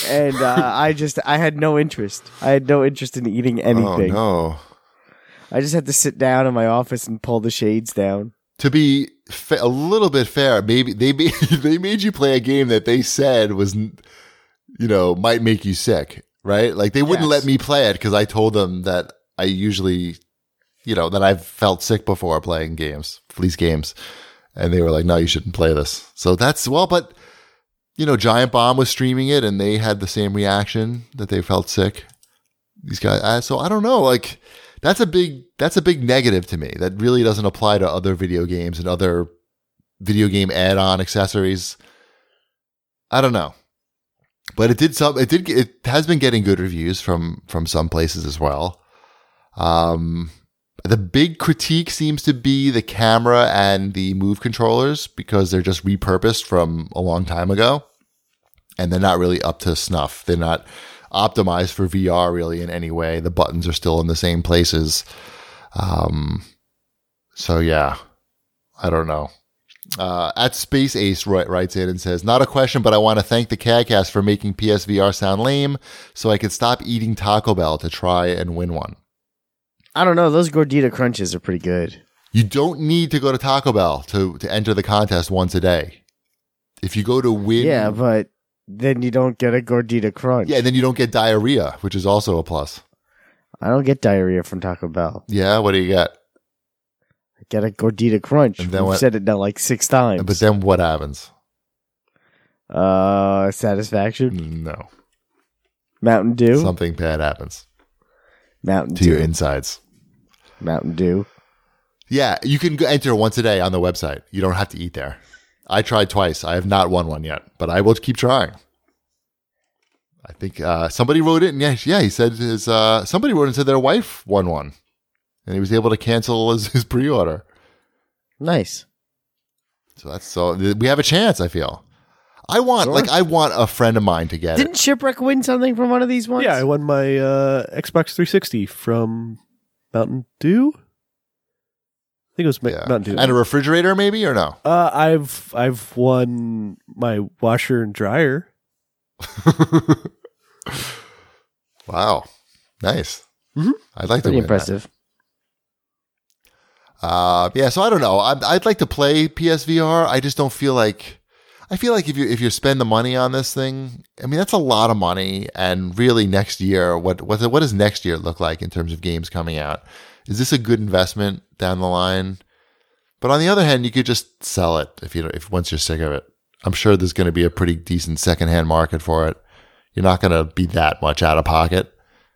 I had no interest. I had no interest in eating anything.
Oh, no.
I just had to sit down in my office and pull the shades down.
To be a little bit fair, maybe they made you play a game that they said was, might make you sick. Right? Like they wouldn't let me play it because I told them that I usually, that I've felt sick before playing these games. And they were like, no, you shouldn't play this. So but, Giant Bomb was streaming it and they had the same reaction that they felt sick. These guys. So I don't know. Like that's a big negative to me. That really doesn't apply to other video games and other video game add-on accessories. I don't know. But it has been getting good reviews from some places as well. The big critique seems to be the camera and the Move controllers because they're just repurposed from a long time ago. And they're not really up to snuff. They're not optimized for VR really in any way. The buttons are still in the same places. So yeah, I don't know. At Space Ace writes in and says, not a question, but I want to thank the CADcast for making PSVR sound lame so I could stop eating Taco Bell to try and win one.
I don't know. Those Gordita Crunches are pretty good.
You don't need to go to Taco Bell to enter the contest once a day. If you go to win...
Yeah, but then you don't get a Gordita Crunch.
Yeah, and then you don't get diarrhea, which is also a plus.
I don't get diarrhea from Taco Bell.
Yeah, what do you get?
Get a Gordita Crunch. We've said it now like 6 times.
But then what happens?
Satisfaction?
No.
Mountain Dew?
Something bad happens.
Mountain
Dew. To your insides.
Mountain Dew.
Yeah, you can enter once a day on the website. You don't have to eat there. I tried twice. I have not won one yet, but I will keep trying. I think somebody wrote it, and yeah, he said somebody wrote and said their wife won one. And he was able to cancel his pre-order.
Nice.
So we have a chance, I feel. I want a friend of mine to get it.
Didn't Shipwreck win something from one of these ones?
Yeah, I won my Xbox 360 from Mountain Dew. I think it was Mountain Dew.
And a refrigerator maybe or no?
I've won my washer and dryer.
Wow. Nice.
Mm-hmm.
I'd like to
Pretty
win
impressive.
That. So I don't know. I'd like to play PSVR. I just don't feel like. I feel like if you spend the money on this thing, I mean that's a lot of money. And really, next year, what does next year look like in terms of games coming out? Is this a good investment down the line? But on the other hand, you could just sell it if once you're sick of it. I'm sure there's going to be a pretty decent secondhand market for it. You're not going to be that much out of pocket.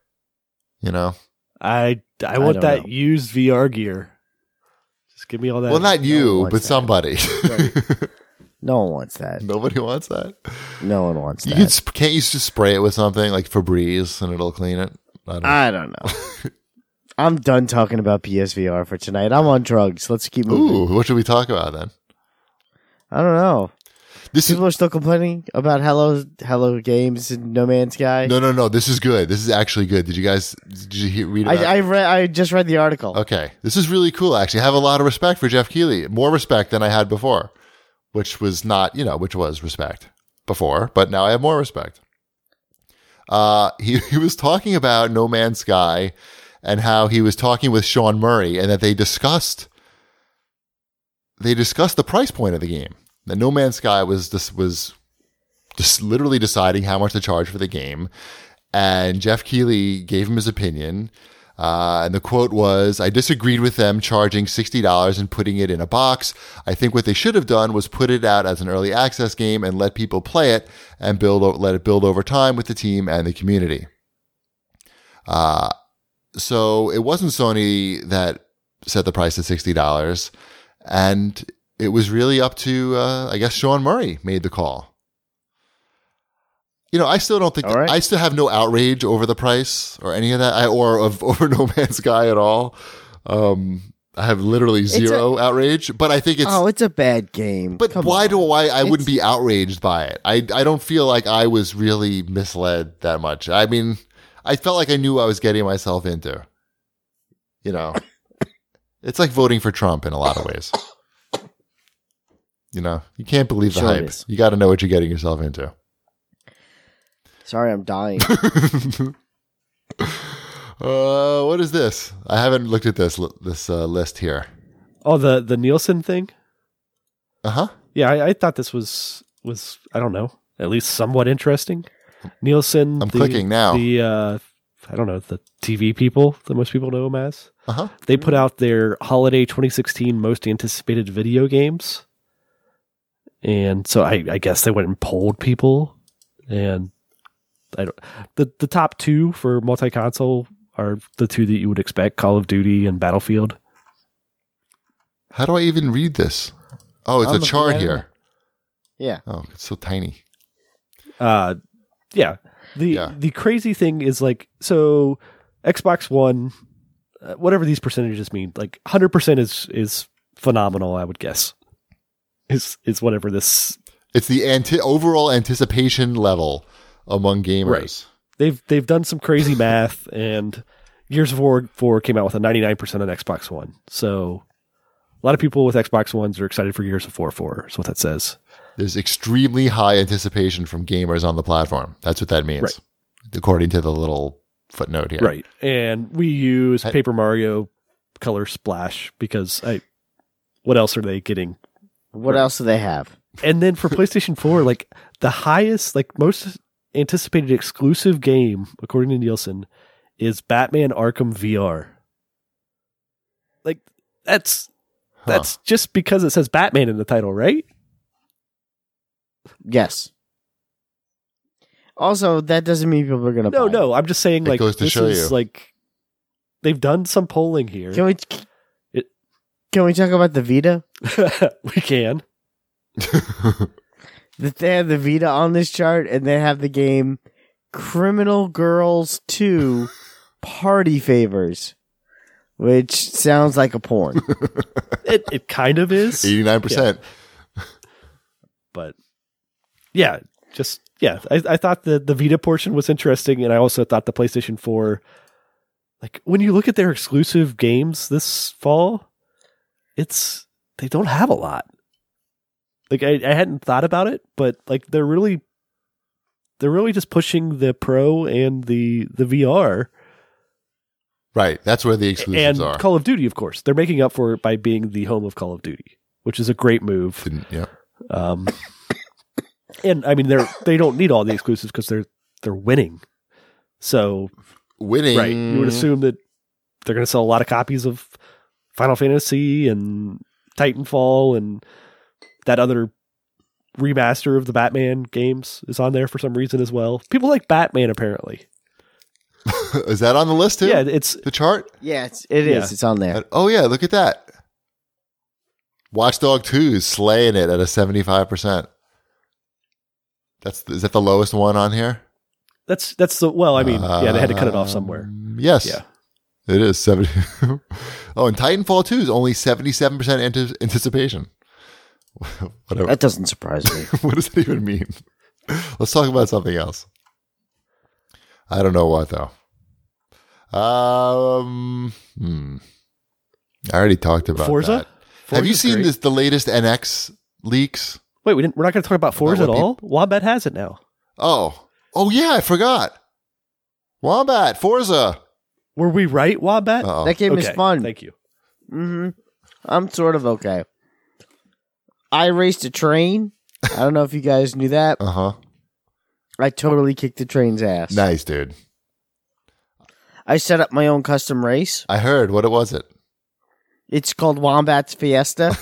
I want that used VR gear. Just give me all that.
Well, not you, but somebody.
Right. No one wants that.
Nobody wants that.
No one wants that.
Can't you just spray it with something like Febreze and it'll clean it?
I don't know. I'm done talking about PSVR for tonight. I'm on drugs. Let's keep moving.
Ooh, what should we talk about then?
I don't know. People are still complaining about Hello Games and No Man's Sky.
No. This is good. This is actually good. Did you read about it?
I just read the article.
Okay. This is really cool, actually. I have a lot of respect for Jeff Keighley. More respect than I had before, which was respect before, but now I have more respect. He was talking about No Man's Sky and how he was talking with Sean Murray and that they discussed the price point of the game. That No Man's Sky was just literally deciding how much to charge for the game, and Jeff Keighley gave him his opinion. And the quote was, "I disagreed with them charging $60 and putting it in a box. I think what they should have done was put it out as an early access game and let people play it and let it build over time with the team and the community." So it wasn't Sony that set the price at $60, and it was really up to, I guess, Sean Murray made the call. I still don't think,
All right.
I still have no outrage over the price or any of that, or over No Man's Sky at all. I have literally zero outrage, but I think
it's a bad game.
But
Come
why
on.
I wouldn't be outraged by it? I don't feel like I was really misled that much. I mean, I felt like I knew what I was getting myself into. It's like voting for Trump in a lot of ways. You can't believe the
Sure it
hype.
is.
You got to know what you're getting yourself into.
Sorry, I'm dying.
What is this? I haven't looked at this list here.
Oh, the Nielsen thing.
Uh-huh.
Yeah, I thought this was I don't know, at least somewhat interesting. Nielsen.
I'm clicking now.
The I don't know, the TV people that most people know them as.
Uh-huh.
They put out their holiday 2016 most anticipated video games, and so I guess they went and polled people, and the top two for multi-console are the two that you would expect: Call of Duty and Battlefield.
How do I even read this? Oh, it's
I'm
a
looking
chart
at it.
here.
Yeah.
Oh, it's so tiny.
Yeah. The crazy thing is, like, so Xbox One, whatever these percentages mean, like 100% is phenomenal, I would guess. Is whatever this.
It's the overall anticipation level among gamers.
Right. They've done some crazy math, and Gears of War 4 came out with a 99% on Xbox One. So a lot of people with Xbox Ones are excited for Gears of War 4, is what that says.
There's extremely high anticipation from gamers on the platform. That's what that means,
Right.
according to the little footnote here.
Right. And we use Paper Mario Color Splash because what else are they getting?
What else do they have?
And then for PlayStation 4, like the highest, like most anticipated exclusive game, according to Nielsen, is Batman Arkham VR. Like that's just because it says Batman in the title, right?
Yes. Also, that doesn't mean people are going to buy it.
No, I'm just saying,
It
like,
goes to
this
show
is
you.
like they've done some polling here.
Can we talk about the Vita?
We can.
That they have the Vita on this chart, and they have the game Criminal Girls 2 Party Favors, which sounds like a porn.
It kind of is,
89%.
but yeah, I thought the Vita portion was interesting, and I also thought the PlayStation 4, like when you look at their exclusive games this fall, they don't have a lot. Like I hadn't thought about it, but like they're really just pushing the Pro and the VR.
Right. That's where the exclusives
And
are.
Call of Duty, of course. They're making up for it by being the home of Call of Duty, which is a great move.
Yeah.
And I mean, they don't need all the exclusives because they're winning. So,
Winning.
right, you would assume that they're going to sell a lot of copies of Final Fantasy and Titanfall, and that other remaster of the Batman games is on there for some reason as well. People like Batman, apparently.
Is that on the list too?
Yeah, it's
the chart?
Yeah, it is.
Yeah.
It's on there.
Oh, yeah. Look at that. Watchdog 2 is slaying it at a 75%. Is that the lowest one on here?
that's the well. I mean, yeah, they had to cut it off somewhere.
Yes.
Yeah.
It is 70. Oh, and Titanfall 2 is only 77% anticipation. Whatever.
That doesn't surprise me.
What does that even mean? Let's talk about something else. I don't know what though. I already talked about
Forza?
that. Have you
Forza's
seen
great.
the latest NX leaks?
Wait, we're not going to talk about Forza at
what
all. Wombat has it now.
Oh yeah, I forgot. Wombat, Forza.
Were we right, Wombat?
Uh-oh.
That game is
Okay,
fun.
Thank you.
I'm sort of okay. I raced a train. I don't know if you guys knew that.
Uh-huh.
I totally kicked the train's ass.
Nice, dude.
I set up my own custom race.
I heard. What was it?
It's called Wombat's Fiesta.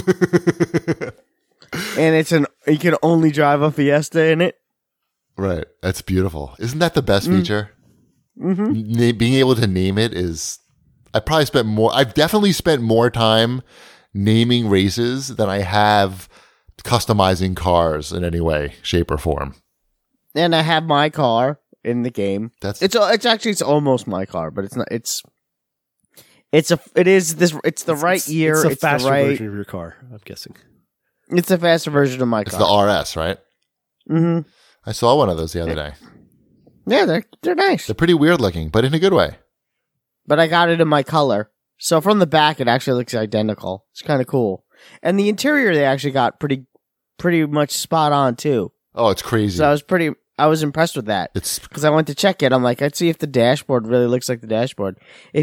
And you can only drive a Fiesta in it.
Right. That's beautiful. Isn't that the best feature? Mm-hmm. Being able to name it is. I've definitely spent more time naming races than I have customizing cars in any way, shape, or form.
And I have my car in the game. It's almost my car, but it's not. It's the right year.
It's a
It's
faster
the right.
version of your car, I'm guessing.
It's a faster version of my
It's
car.
the RS, right?
Mm-hmm.
I saw one of those the other day.
Yeah, they're nice.
They're pretty weird looking, but in a good way.
But I got it in my color. So from the back, it actually looks identical. It's kind of cool. And the interior, they actually got pretty much spot on too.
Oh, it's crazy.
So I was impressed with that.
It's
Because I went to check it. I'm like, I'd see if the dashboard really looks like the dashboard. If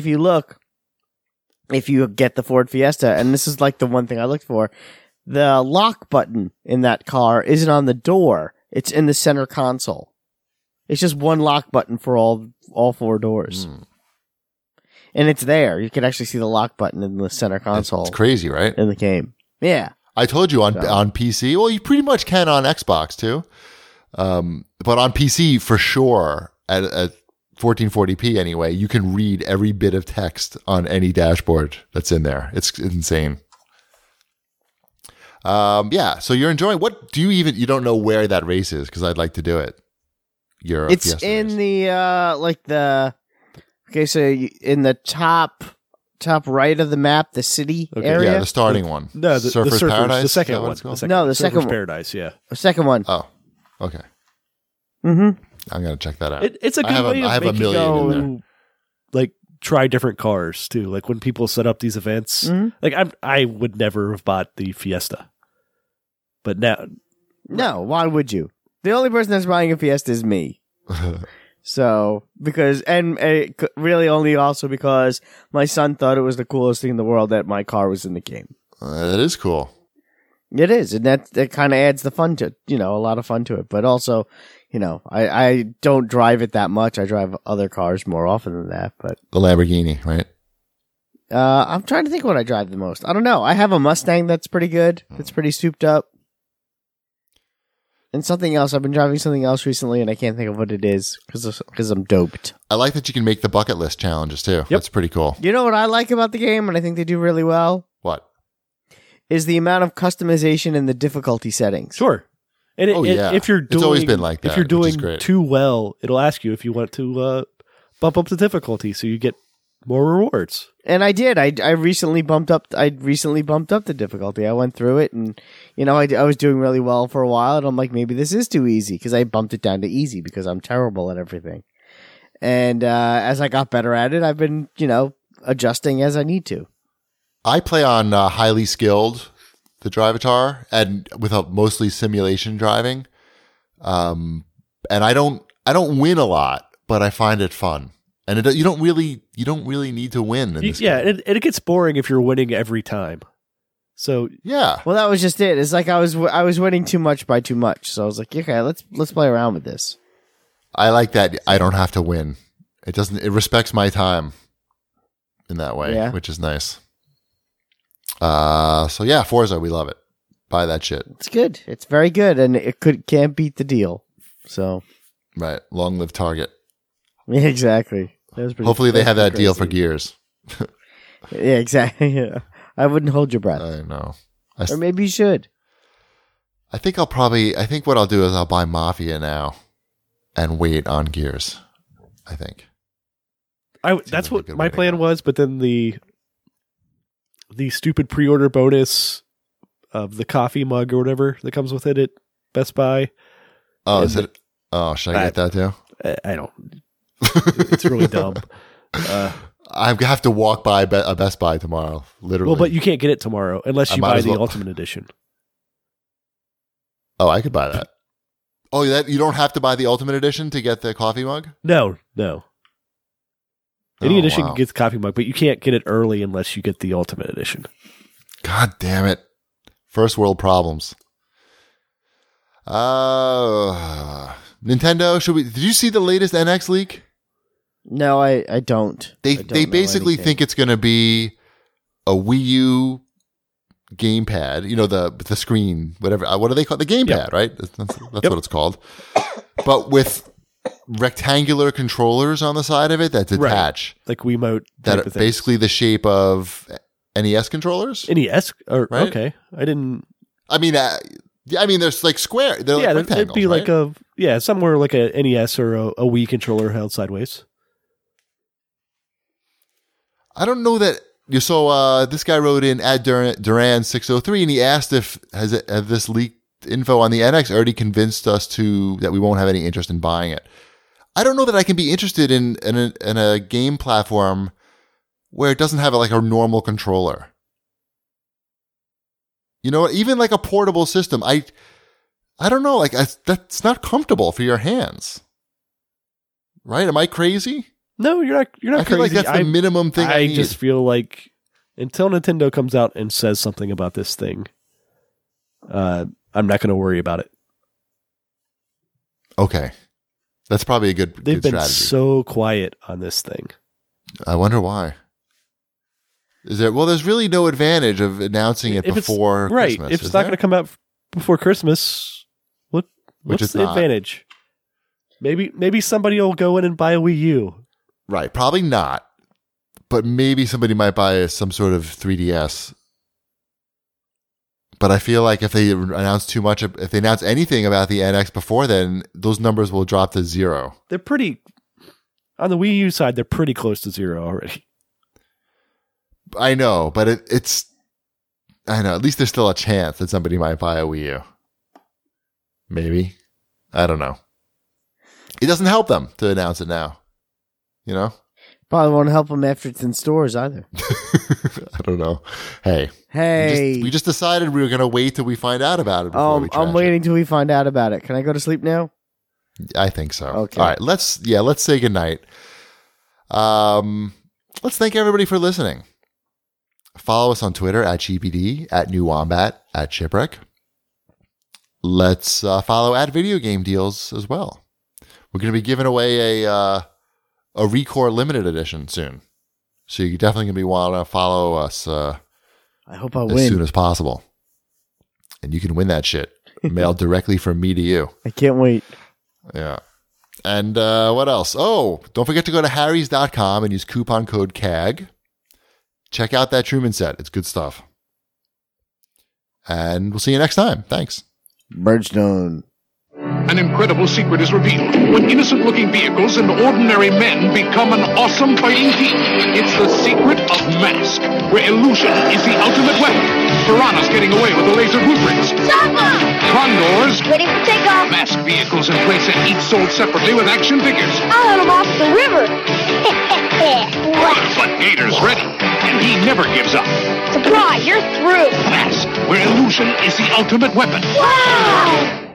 you get the Ford Fiesta, and this is like the one thing I looked for, the lock button in that car isn't on the door. It's in the center console. It's just one lock button for all four doors. And it's there. You can actually see the lock button in the center console.
It's crazy, right?
In the game. Yeah.
I told you on PC. Well, you pretty much can on Xbox too. But on PC for sure at 1440p anyway, you can read every bit of text on any dashboard that's in there. It's insane. Yeah. So you're enjoying. What do you don't know where that race is? Because I'd like to do it.
It's
Fiesta
in
race.
in the top right of the map, the city area.
Yeah, the starting one.
No,
the
Surfer's
Paradise.
the second
Is that what
one.
it's called?
No, the second
Surfer's
one.
Paradise, yeah.
The second one.
Oh, okay.
Mm-hmm.
I'm gonna check that out.
It's a good way
I have
of
a
making
million
go
in
and, like, try different cars, too. Like, when people set up these events.
Mhm.
Like, I would never have bought the Fiesta. But now...
No, why would you? The only person that's buying a Fiesta is me. So, really only also because my son thought it was the coolest thing in the world that my car was in the game.
That is cool.
It is, and that kind of adds the fun to it, a lot of fun to it. But also, I don't drive it that much. I drive other cars more often than that. But
The Lamborghini, right?
I'm trying to think what I drive the most. I don't know. I have a Mustang that's pretty good. It's pretty souped up. And something else. I've been driving something else recently, and I can't think of what it is because I'm doped.
I like that you can make the bucket list challenges too. That's pretty cool.
You know what I like about the game, and I think they do really well,
What?
is the amount of customization in the difficulty settings.
Sure. And
yeah.
if you're doing,
It's always been like that,
if you're
which is
doing
great.
too well, it'll ask you if you want to bump up the difficulty so you get more rewards.
And I did. I recently bumped up. The difficulty. I went through it, and I was doing really well for a while. And I'm like, maybe this is too easy because I bumped it down to easy because I'm terrible at everything. And as I got better at it, I've been adjusting as I need to.
I play on highly skilled, the Drivatar, and with a mostly simulation driving. And I don't win a lot, but I find it fun. And you don't really need to win in this game.
And it gets boring if you're winning every time. So
Yeah.
Well, that was just it. It's like I was winning too much by too much. So I was like, okay, let's play around with this.
I like that I don't have to win. It respects my time in that way,
Yeah.
which is nice. So yeah, Forza, we love it. Buy that shit.
It's good. It's very good, and can't beat the deal. So
Right. Long live Target.
yeah, exactly. That was pretty,
Hopefully they have that
pretty
deal for
crazy.
Gears.
Yeah, exactly. Yeah. I wouldn't hold your breath,
I know.
or maybe you should.
I think what I'll do is I'll buy Mafia now and wait on Gears. I think.
that's
like a
what
good
my
way to
plan
go.
was, but then the stupid pre-order bonus of the coffee mug or whatever that comes with it at Best Buy.
Oh,
And
is it? Oh, should I get that too?
I don't. It's really dumb.
I have to walk by a Best Buy tomorrow, literally.
Well, but you can't get it tomorrow unless
I
you
might
buy
as
the
well.
Ultimate Edition.
Oh, I could buy that. Oh, you don't have to buy the Ultimate Edition to get the coffee mug?
No. Any
Oh,
edition
wow.
can get the coffee mug, but you can't get it early unless you get the Ultimate Edition.
God damn it. First world problems. Nintendo, did you see the latest NX leak?
No, I don't.
They
I don't
they
know
basically
anything.
think it's going to be a Wii U gamepad, the screen, whatever. What do they call it? The gamepad,
Yep.
right? That's what it's called. But with rectangular controllers on the side of it that detach,
Like Wiimote.
that
type
are
of thing.
basically the shape of NES controllers.
NES? Or,
Right?
Okay. I didn't.
I mean, there's like square. They're
Yeah,
like
it'd
rectangles,
be
right?
like somewhere like a NES or a Wii controller held sideways.
I don't know that. So this guy wrote in at Duran 603, and he asked if has this leaked info on the NX already convinced us that we won't have any interest in buying it. I don't know that I can be interested in a game platform where it doesn't have like a normal controller. You know what? Even like a portable system, I don't know. Like that's not comfortable for your hands, right? Am I crazy?
No, you're not. You're not
I feel
crazy.
like that's the minimum thing I need.
just feel like until Nintendo comes out and says something about this thing, I'm not going to worry about it.
Okay, that's probably a good
They've been
strategy.
so quiet on this thing.
I wonder why. Is there? Well, there's really no advantage of announcing it
If it's-
before
right?
Christmas.
If it's not going to come out before Christmas, what's
it's
the
not.
advantage? Maybe somebody will go in and buy a Wii U.
Right, probably not. But maybe somebody might buy some sort of 3DS. But I feel like if they announce too much, if they announce anything about the NX before then, those numbers will drop to zero.
They're pretty on the Wii U side. They're pretty close to zero already.
I know, but I know, at least there's still a chance that somebody might buy a Wii U. Maybe. I don't know. It doesn't help them to announce it now. You know?
Probably won't help them after it's in stores either.
I don't know. Hey.
Hey,
We just decided we were going to wait till we find out about it before we trash
I'm waiting till we find out about it. Can I go to sleep now?
it. I think so.
Okay.
All right. Let's say goodnight. Let's thank everybody for listening. Follow us on Twitter at GBD, at New Wombat, at Shipwreck. Let's follow at Video Game Deals as well. We're going to be giving away a Recore Limited Edition soon. So you're definitely going to be wanting to follow us
I hope I
as
win.
soon as possible. And you can win that shit mailed directly from me to you.
I can't wait.
Yeah. And what else? Oh, don't forget to go to harrys.com and use coupon code CAG. Check out that Truman set. It's good stuff. And we'll see you next time. Thanks.
Bridgestone.
An incredible secret is revealed when innocent-looking vehicles and ordinary men become an awesome fighting team. It's the secret of Mask, where illusion is the ultimate weapon. Piranha's getting away with the laser blueprints. Condors,
Ready for takeoff.
Mask vehicles in playset, each sold separately with action figures.
I'll let him off the river.
But Gator's ready, and he never gives up.
Surprise, you're through.
Mask, where illusion is the ultimate weapon.
Wow!